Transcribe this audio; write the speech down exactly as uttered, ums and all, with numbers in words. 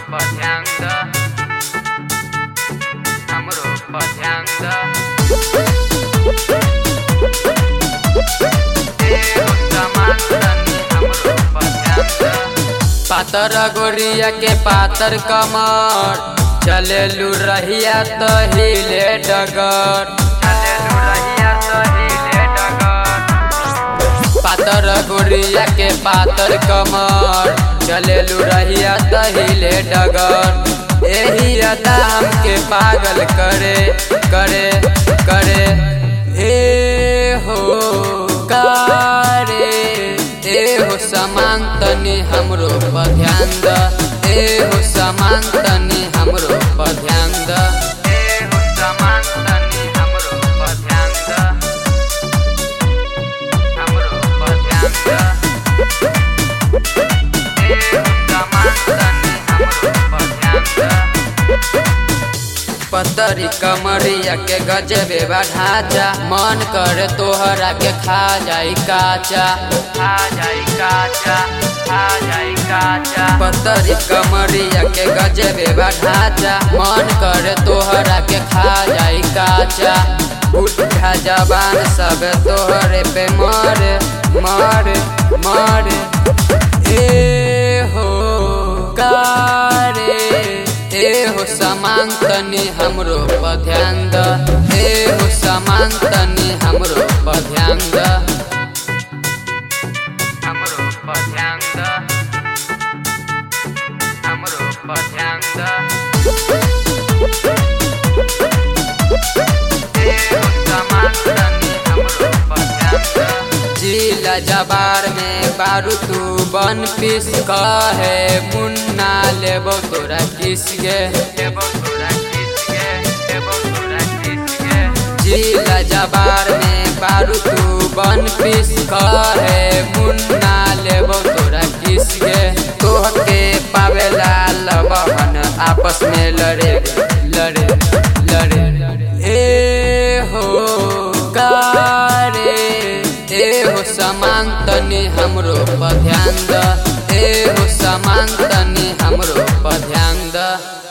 पर ध्यान द, हमरो पर ध्यान द। ए हो सामान तनी हमरो पर ध्यान द। पातर गोरिया के पातर कमर, चलेलू रहिया त हिले डगर, चलेलू रहिया त हिले डगर। पातर गोरिया के पातर कमर, चलेलू रहिया त हिले डगर। एही अदा हमके पागल करे करे करे। ए हो करे ए हो सामान तनी हमरो पर ध्यान द, ए हो सामान तनी हमरो पर ध्यान द। ए हो सामान तनी हमरो पर ध्यान द, हमरो पर ध्यान द। ए हो सामान तनी हमरो पर ध्यान द। पतरी कमरिया के गजबे बा ढांचा, मन करे तोहरा के खा जाई काचा, खा जाई काचा, खा जाई काचा। पतरी कमरिया के गजबे बा ढांचा, मन करे तोहरा के खा जाई काचा। उठा जबान सब तोहरे पे मरे मरे मरे। ए हो कारे ए हो सामान तनी हमरो पर ध्यान द, ए हो सामान तनी हमरो पर ध्यान द, हमरो पर ध्यान द, हमरो पर ध्यान द। ए हो सामान तनी हमरो पर ध्यान द। जिला जबार में बारू तू बन पीस कहे मुन्ना लेबो तोरा किस गे, लेबो तोरा किस गे, लेबो तोरा किस गे। जिला जबार में बारू तू बन पीस कहे मुन्ना लेबो तोरा किस गे। तोहके पावेला लबहन आपस में लड़े लड़े लड़े। ए हो कारे ए हो सामान तनी हमरो पर ध्यान द, ए हो सामान तनी हमरो पर ध्यान द।